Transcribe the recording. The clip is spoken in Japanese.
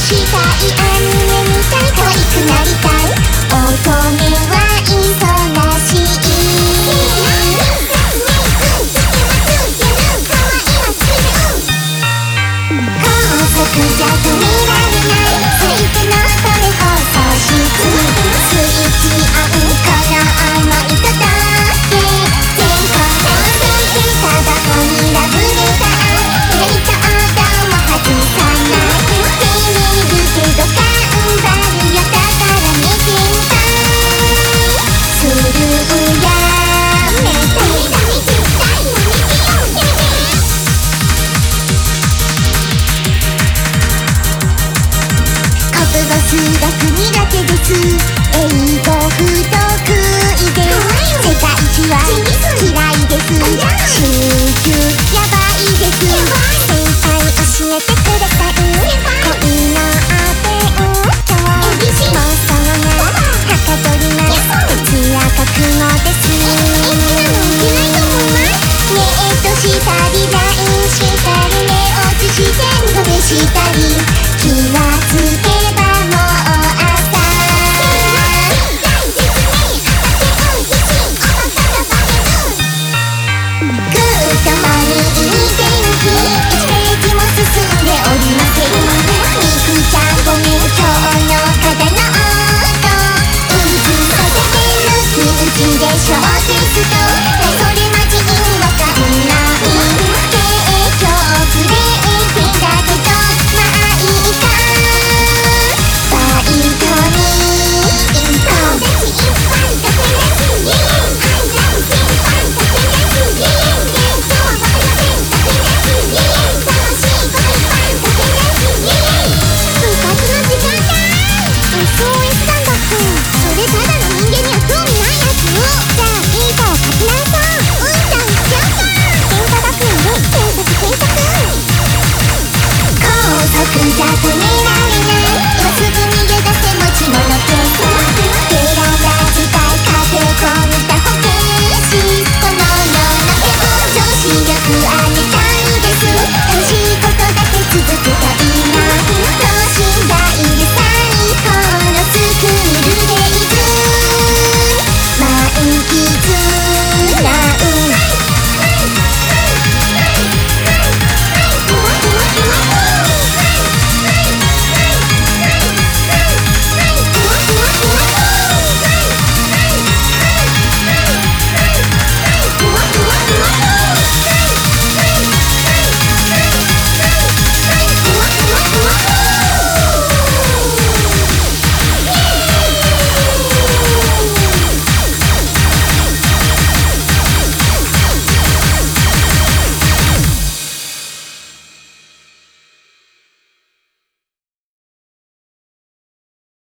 したいアニメみたい可愛くなりたい乙女は忙しい高速じゃ止められない全てのこれ放送室スイッチオンこの想いとだけ全校同然ただこにラブレターレイトオーダーも外さない照れるけど頑張るよだから見てみたいスルーやめて国語数学苦手です英語不得意で世界一は嫌いです週休やばいです先輩教えてください恋のアテント妄想がはかどります哲也国語ですネットしたり LINE したり目をつしてんごでしたり